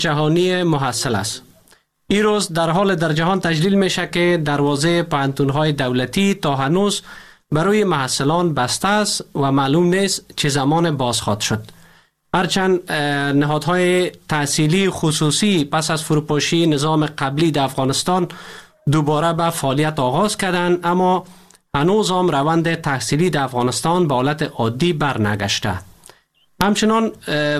جهانی محصل است. این روز در حال در جهان تجلیل میشه که دروازه پوهنتون‌های دولتی تا هنوز برای محصلان بسته است و معلوم نیست چه زمان باز خواهد شد. هرچند نهادهای تحصیلی خصوصی پس از فروپاشی نظام قبلی در افغانستان دوباره به فعالیت آغاز کردند، اما هنوز هم روند تحصیلی در افغانستان به حالت عادی برنگشته. همچنان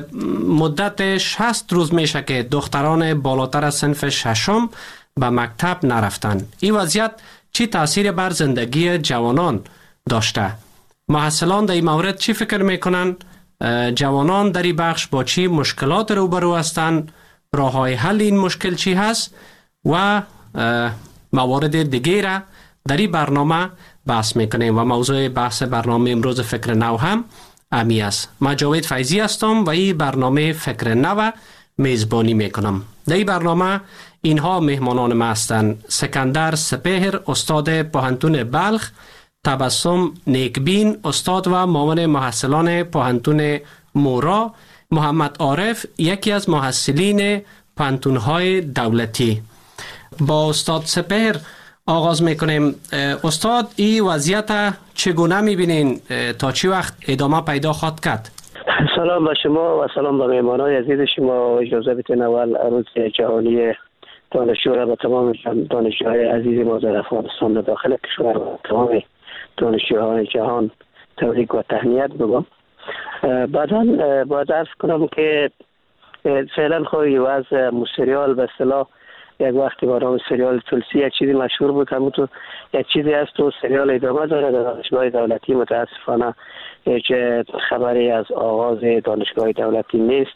مدت 60 روز میشه که دختران بالاتر از صنف ششم به مکتب نرفتند. این وضعیت چی تاثیر بر زندگی جوانان داشته؟ محصلان در این مورد چی فکر میکنن؟ جوانان در این بخش با چی مشکلات روبرو هستند؟ راه های حل این مشکل چی هست؟ و موارد دیگه را در این برنامه بحث میکنیم و موضوع بحث برنامه امروز فکر نو هم امی است. من جاوید فیضی هستم و این برنامه فکر نو میزبانی میکنم. در این برنامه اینها مهمانان ما هستند: سکندر سپهر، استاد پوهنتون بلخ، تبسم نیکبین، استاد و معاون محصلان پوهنتون مورا، محمد عارف، یکی از محصلین پوهنتون‌های دولتی. با استاد سپهر آغاز میکنیم. استاد، این وضعیت چگونه میبینین؟ تا چی وقت ادامه پیدا خواهد کرد؟ سلام به شما و سلام به مهمانان عزیز شما. اجازه بدین اول روز جهانی دانشجو را به تمام دانشجوهای عزیز ما در افغانستان و داخل کشور و تمام دانشجوهای جهان تبریک و تهنیت بگم. بعدا باید عرض کنم که فعلا خواهی وضع سریال به اصطلاح یک وقتی با نام سریال تولسی یک چیزی مشهور بود، همون تو یک چیزی هست و سریال ادامه داره در دانشگاه دولتی. متاسفانه هیچ خبری از آغاز دانشگاه دولتی نیست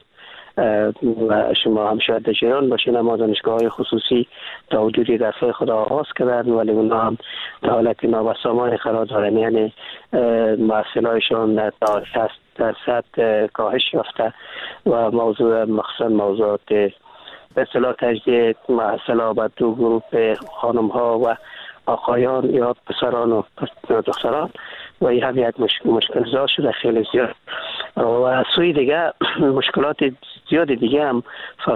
و شما هم شاید جیران باشین، اما دانشگاه خصوصی تا حدودی درسای خود آغاز کردن ولی اونا هم در حالت نابسامان قرار دارن، یعنی محصلایشون تا 60% کاهش یافته و موضوع مخصوصا موضوعات به اصطلاح تجدید محصلا به دو گروه خانم ها و آقایان یا پسران و دختران و این هم یک مشکل زا شده خیلی زیاد و سوی دیگه مشکلات زیاد دیگه هم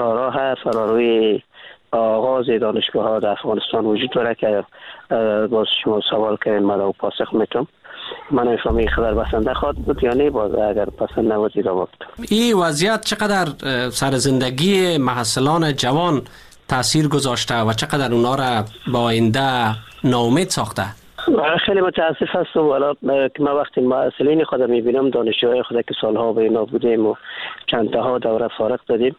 فراروی آغاز دانشگاه ها در افغانستان وجود داره که باز شما سوال کردین من رو پاسخ میتونم. من نمی‌فهمم این خبر بسنده خواهد بود یا نه، باز اگر پسند نبود را بود. این وضعیت چقدر سر زندگی محصلان جوان تاثیر گذاشته و چقدر اونا را با آینده ناامید ساخته؟ خیلی متاسف هستم. والا که من وقتی محصلین خود میبینم، دانشجوهای خود که سالها به اینا بودیم و چند تاها دوره فارغ دادیم،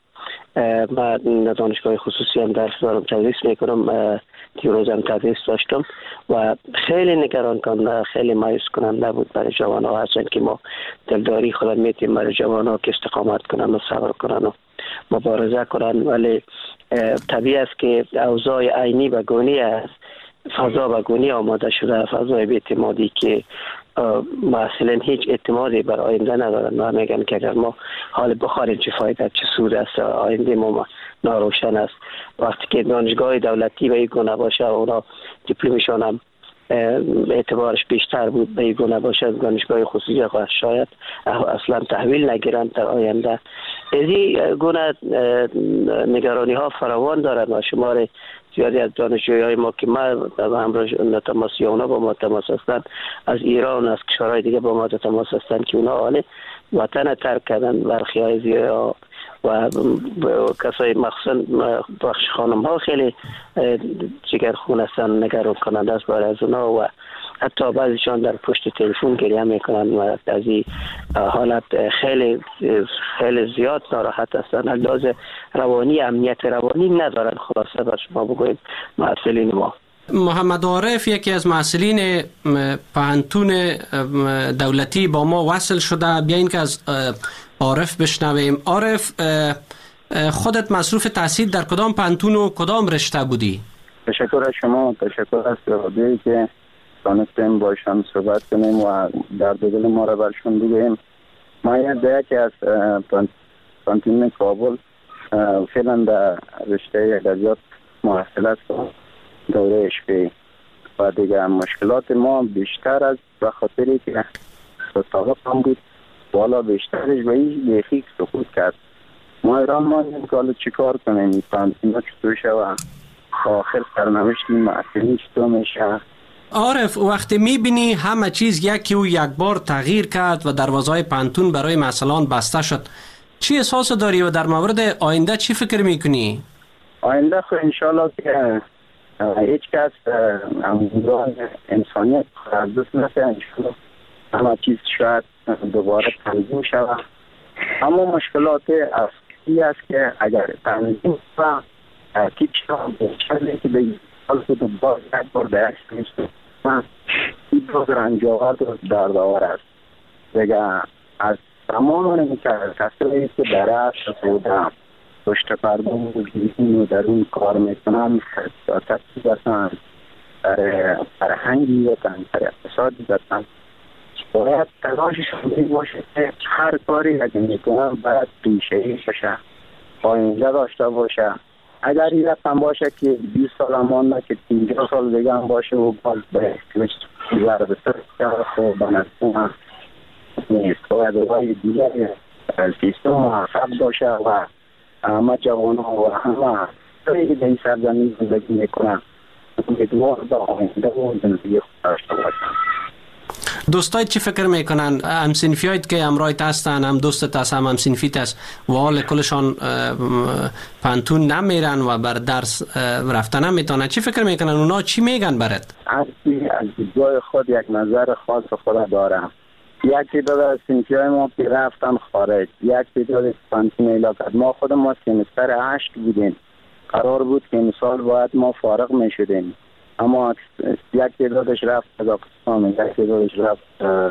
من دانشگاه خصوصی هم درس دارم، تدریس میکنم، دیروز هم تدریس داشتم و خیلی نگران کننده، خیلی مایوس کننده بود برای جوان ها. هستن که ما دلداری خود میتیم برای جوان ها که استقامت کنن و صبر کنن و مبارزه کنن، ولی طبیعی است که اوضاع عینی و گونی است، فضا و گونی آماده شده، فضای بی‌اعتمادی که محصلین هیچ اعتمادی بر آینده ندارن و میگن که اگر ما حال بخاریم چه فایده، چه سود است، آینده ما ناروشن است. وقتی که دانشگاه دولتی به این گونه باشه، اونا دیپلمشون هم اعتبارش بیشتر بود، به این گونه باشه از دانشگاه خصوصی و شاید اصلا تحویل نگیرن در آینده. از این گونه نگرانی ها فراوان دارن و شمار زیادی از دانشجوهای ما که ما همراه تماس یا اونا با ما تماس هستند، از ایران از کشورهای دیگه با ما تماس هستند که اونا آن وطن ترک کردن. برخی های زیاد و کسای مخصوصا بخش خانم ها خیلی جگرخون هستن، نگران کننده است برای از اونا و حتی بعضیشان در پشت تلفن گریه میکنن و از این حالت خیلی خیلی زیاد ناراحت هستن. لازم روانی، امنیت روانی ندارن. خلاصه بر شما بگویم محصلین ما. محمد عارف یکی از محصلین پوهنتون دولتی با ما وصل شده. بیاین که از عارف بشنویم. عارف، خودت مصروف تحصیل در کدام پوهنتون و کدام رشته بودی؟ تشکر از شما، تشکر از رادیویی که تانستیم باشم صحبت کنیم و در دل ما را برشون بگوییم. ما یکی از پوهنتون کابل فعلا در رشته ادبیات محصل هستم، دوره اشپی و دیگه مشکلات ما بیشتر از به خاطری که سابق هم بود، بالا بیشترش به این بیخی سقوط کرد ما ایران ما این کالو چی کار کنیم؟ این پانتینا چطور شوه؟ آخر سرنوشت این معصولی چطور میشه؟ عارف، وقتی میبینی همه چیز یکی و یک بار تغییر کرد و دروازه‌های پانتون برای مسئلان بسته شد، چی احساس داری و در مورد آینده چی فکر میکنی؟ آینده خو انشالله که هیچ کس اموران انسانیت از دست نسه. انشالله همه چیز شاید دوباره تنظیم شود. اما مشکلات اصلی است که اگر تنظیم و تیپ شود بچه که به حال که دوباره یک بار درک نیست این باز رنجاور دردآور است. دیگه از تمام کسایی که در اصل بودم پشت پرده و در اون کار میکنن سیاست بسن، در فرهنگی بسن، در اقتصادی بسن، باید تلاششون این باشه که هر کاری اگه میکنن باید پیشه‌ای باشه، آینده داشته باشه. اگر این رقم باشه که 20 سال هم مانده که 50 سال دیگه هم باشه و باز به احتیاج ضرب سر خوب بنظرم نیست. باید روی دیگری سیستم محفظ باشه و همه جوان ها و همه توی که این سرزمین زندگی میکنن امیدوار به آینده و زندگی خود داشته باشن. دوستای چی فکر میکنن؟ همسنفی هایت که امرایت هستن، هم دوستت هست هم همسنفیت هست و حال کلشان پانتون نمیرن و بر درس رفتن نمیتونن، چی فکر میکنن؟ اونا چی میگن برات؟ هرکی از دیدگاه خود یک نظر خاص خود دارم. یک تعداد از سنفی های ما که رفتن خارج، یک تعداد پانتون علاقت ما خود ما سمستر 8 بودیم، قرار بود که امسال باید ما فارغ میشدیم، اما یک تعدادش رفت قزاقستان، یک تعدادش رفت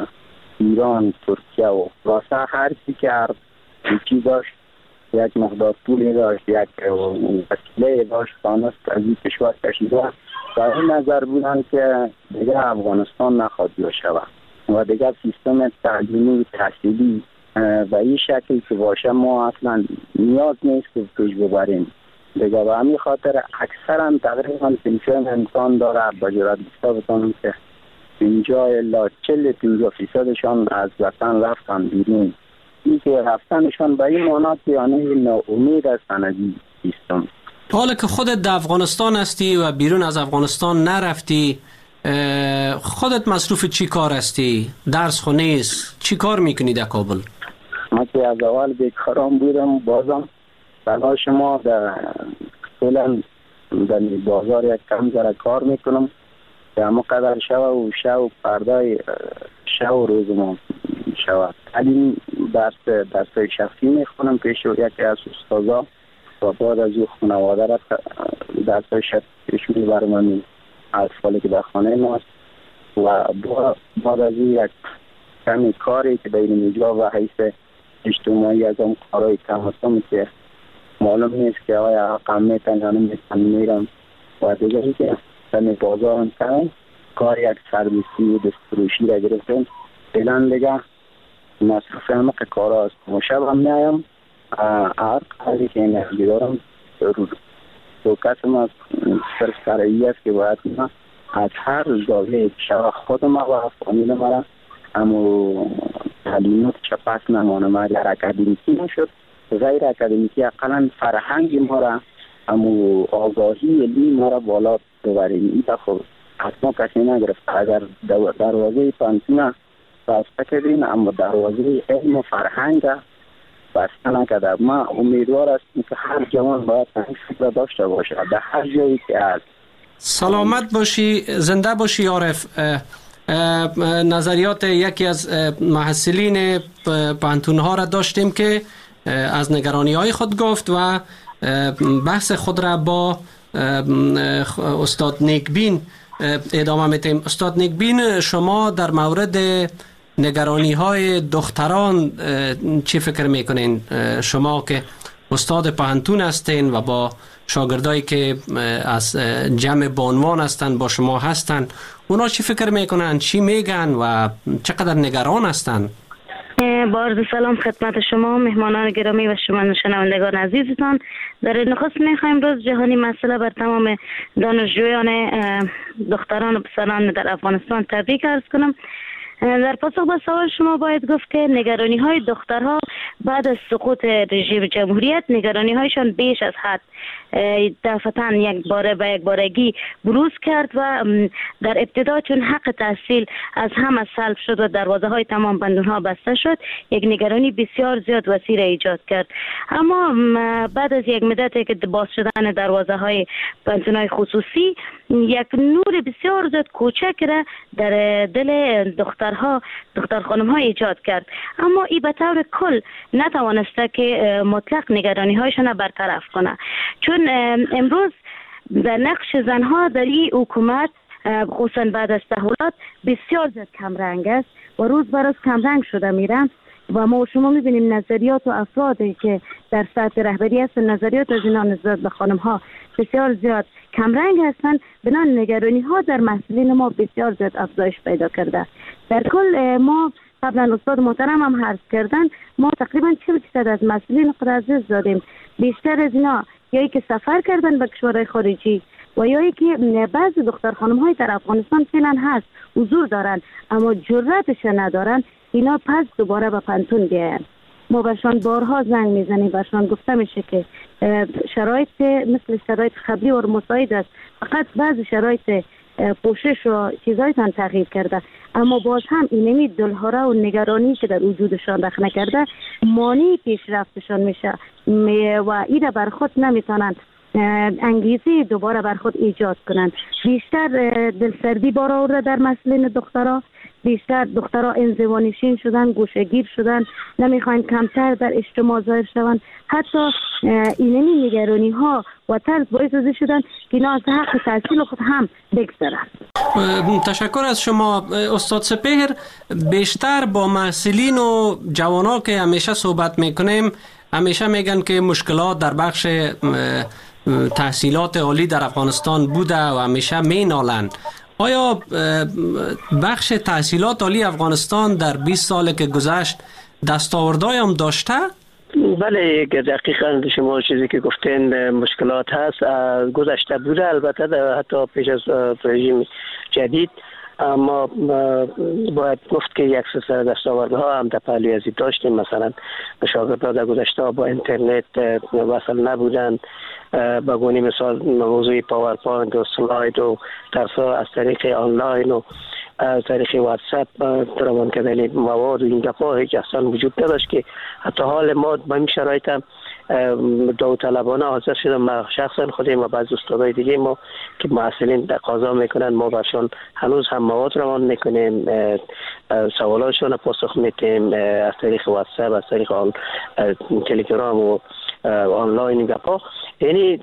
ایران، ترکیه و واسه هر چی که هر چی داشت یک مقدار پولی داشت، یک وسیله داشت، تانست از این کشور کشیده و این نظر بودن که دیگه افغانستان نخواد شود و دیگه سیستم تعلیمی و تحصیلی و این شکل که باشه ما اصلا نیاز نیست که پیش ببریم دیگه. و همین خاطر اکثرا تقریبا سنفیان امکان داره با جرات بیستا بتانم که 50-40-50% از وطن رفتن بیرون. این که رفتنشان به این معنی که یعنی ناامید هستن از این سیستم. حالا که خودت در افغانستان هستی و بیرون از افغانستان نرفتی، خودت مصروف چی کار هستی؟ درس خو نیست، چی کار میکنی در کابل؟ من که از اول بیکارم بودم، بازم تلاش ما در فعلا در بازار یک کم ذره کار میکنم که همه قدر شو پرده شو روز ما شود. تعلیم درس شخصی میخونم پیش یکی از استادا و بعد از او خانواده را درس شخصی پیش میبرم از فالی که در خانه ماست و بعد از او یک کمی کاری که در اینجا و حیث اجتماعی از اون کارهای کم هستم که معلوم نیست که آیا رقم میتن یا نمیتن میرم و دیگری که در بازار هم کنم کار یک سرویسی و دستفروشی را گرفتم. فعلا دیگه مصرف همه کار هست و شب هم میایم هر کاری که نهجی دارم دو کسم از صرف سرعی است که باید من از هر زاویه شب خودم و فامیل مرا اما تعلیمات چپس نمانم. اگر اکادمیکی نشد غیر اکادمیکی اقلا فرهنگ ما را اما آگاهی علمی ما را بالا ببریم. این دفعه حتما کسی نگرفت. اگر دروازه پانتون بسته کردین اما دروازه علم و فرهنگ بسته نکرده. ما امیدوار هستیم که هر جوان باید این فکر داشته باشه در هر جایی که هست. سلامت باشی، زنده باشی عارف. نظریات یکی از محصلین پانتون ها را داشتیم که از نگرانی های خود گفت و بحث خود را با استاد نیکبین ادامه میتیم. استاد نیکبین، شما در مورد نگرانی های دختران چی فکر میکنین؟ شما که استاد پانتون هستین و با شاگردایی که از جمع بانوان هستن با شما هستن، اونا چی فکر میکنن، چی میگن و چقدر نگران هستن؟ با عرض سلام خدمت شما مهمانان گرامی و شما شنوندگان عزیزتان. در نخست میخوایم روز جهانی مسئله بر تمام دانشجویان دختران و پسران در افغانستان تبریک عرض کنم. در پاسخ به سوال شما باید گفت که نگرانی های دخترها بعد از سقوط رژیم جمهوریت نگرانی هایشان بیش از حد دفعتاً یک بارگی بروز کرد و در ابتدا چون حق تحصیل از همه سلب شد و دروازه های تمام بندون ها بسته شد، یک نگرانی بسیار زیاد وسیع ایجاد کرد. اما بعد از یک مدت که باز شدن دروازه های بندون های خصوصی، یک نور بسیار زیاد کوچک را در دل دختر خانم ها ایجاد کرد. اما این به طور کل نتوانسته که مطلق نگرانی هایشان برطرف کنه، چون امروز در نقش زنها در این حکومت خصوصا بعد از تحولات بسیار زیاد کمرنگ است و روز به روز کمرنگ شده میرن و ما شما میبینیم نظریات و افرادی که در سطح رهبری هستن، نظریات از اینا نسبت به خانم ها بسیار زیاد کمرنگ هستند. بنابراین نگرانی ها در مسئولین ما بسیار زیاد افزایش پیدا کرده. در کل ما قبلا استاد محترم هم عرض کردن، ما تقریبا 40% از مسئولین خود عزیز دادیم. بیشتر از اینا یایی که سفر کردن به کشورهای خارجی و یایی که بعضی دختر خانم های در افغانستان فعلا هست حضور دارن اما جرأتش ندارن اینا پس دوباره به پنتون بیاین. ما برشان بارها زنگ میزنیم، برشان گفته میشه که شرایط مثل شرایط قبلی و مساعد است، فقط بعضی شرایط پوشش و چیزایتان تغییر کرده، اما باز هم اینمی دلهاره و نگرانی که در وجودشان رخ نکرده مانع پیشرفتشان میشه و ایده بر خود نمیتونن انگیزه دوباره بر خود ایجاد کنند. بیشتر دلسردی بار آورده در مسئله دخترها، بیشتر دخترها انزوانشین شدن، گوشه‌گیر شدن، نمیخواین کمتر در اجتماع ظاهر شوند. حتی اینمی نگرانی ها و طرز باعث شدن که اینا از حق تحصیل خود هم بگذرن. تشکر از شما استاد سپهر. بیشتر با محصلین و جوانا که همیشه صحبت میکنیم همیشه میگن که مشکلات در بخش تحصیلات عالی در افغانستان بوده و همیشه مینالند. آیا بخش تحصیلات عالی افغانستان در 20 سال که گذشت دستاوردهای هم داشته؟ بله دقیقاً شما چیزی که گفتین مشکلات هست گذشته بوده، البته حتی پیش از رژیم جدید، اما باید گفت که یک سلسله دستاوردها هم در پهلوی ازی داشتیم. مثلا شاگردان در گذشته با اینترنت وصل نبودن، به گونه مثال موضوع پاورپوینت و سلاید و درس‌ها از طریق آنلاین و از طریق واتساپ روان کردن مواد و این گپ‌ها هیچ اصلا وجود نداشت که حتی حال ما با این شرایط هم داوطلبانه حاضر شدم. ما شخصا خودم و بعضی استادای دیگه ما که محصلین تقاضا میکنن ما برشان هنوز هم مواد روان میکنیم، سوالاشون پاسخ میدیم از طریق واتساپ، از طریق تلگرام و آنلاین گپ‌ها. یعنی